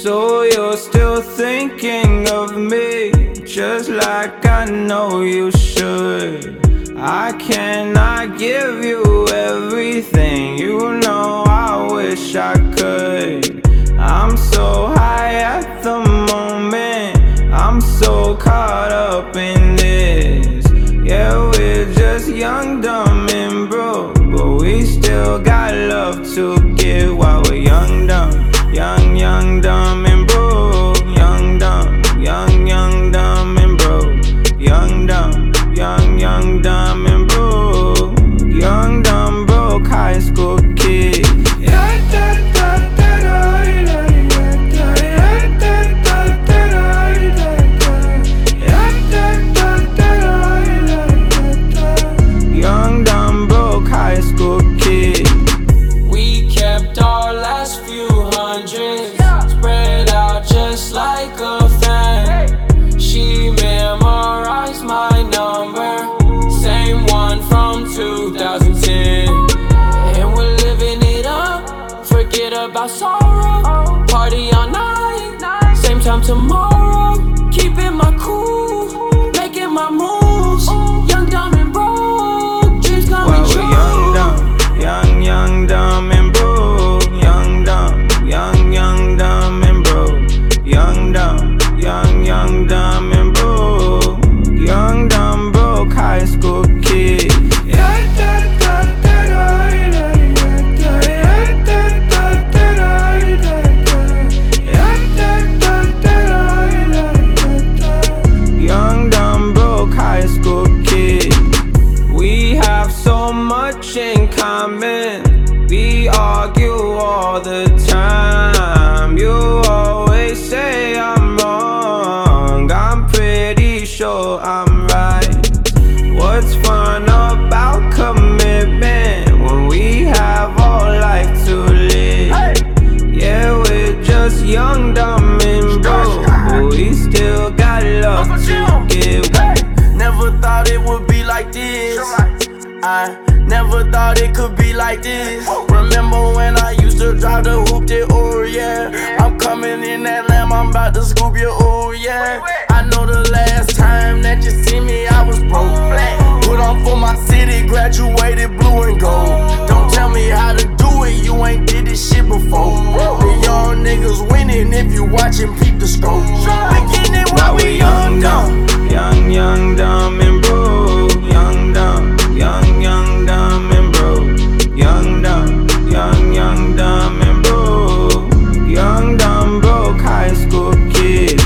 So you're still thinking of me, just like I know you should. I cannot give you everything, you know I wish I could. I'm so high at the moment, I'm so caught up in this. Yeah, we're just young, dumb, and broke, but we still got love to give while we're young, dumb. Young, dumb, and broke. Young, dumb, dumb, and broke. Young, dumb, dumb, and broke. Young, dumb, broke high school kid. Young, dumb, broke high school kid. We kept our last few hundreds spread out just like a fan. She memorized my number, same one from 2010. And we're living it up, forget about sorrow. Party all night, same time tomorrow. Keeping my cool, making my moves. Young, dumb, and broke, dreams coming true. Young, dumb, and broke. Young, dumb, dumb, and broke. Young, dumb, dumb, and broke. Young, dumb, broke high school kid. Young, dumb, broke high school kid. We have so much in common, we argue all the time. You always say I'm wrong, I'm pretty sure I'm right. What's fun about commitment when we have all life to live? Yeah, we're just young, dumb, and broke, but we still got love to give. Never thought it would be like this. I never thought it could be like this. Remember when I used to drive the hoop to, oh yeah. I'm coming in that lamb, I'm about to scoop you, oh yeah. I know the last time that you see me, I was broke. Put on for my city, graduated blue and gold. Don't tell me how to do it, you ain't did this shit before. The young niggas winning, if you watching, peep the scope. Beginning while we young, dumb. Young, dumb, and broke. Young, dumb, dumb, and broke. Young, dumb, dumb, and broke. Young, dumb, broke high school kid.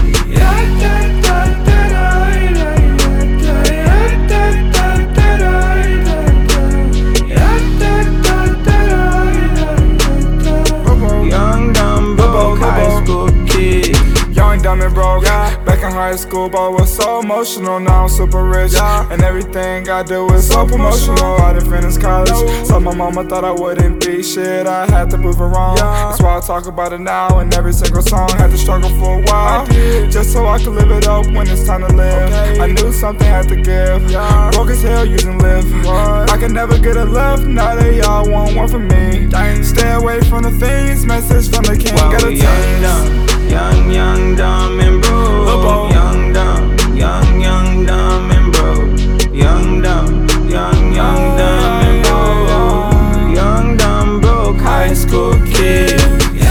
Young, dumb, broke high school kid. Young, dumb, and broke. Back in high school, but I was so emotional. Now I'm super rich, and everything I do is so promotional. I didn't finish college, so my mama thought I wouldn't be shit. I had to prove her wrong. That's why I talk about it now in every single song. Had to struggle for a while, just so I could live it up when it's time to live. I knew something had to give. Broke as hell using live. I could never get a love, now they all want one from me. Stay away from the things, message from the king. Got a young, dumb, and broke. Young, dumb, dumb, and broke. Young, dumb, dumb, and broke. Young, dumb, broke high school kid.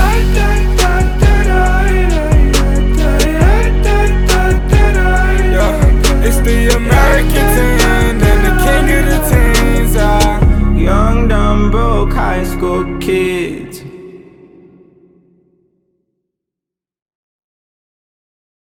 It's the American team and the king of the teams. Young, dumb, broke high school kids.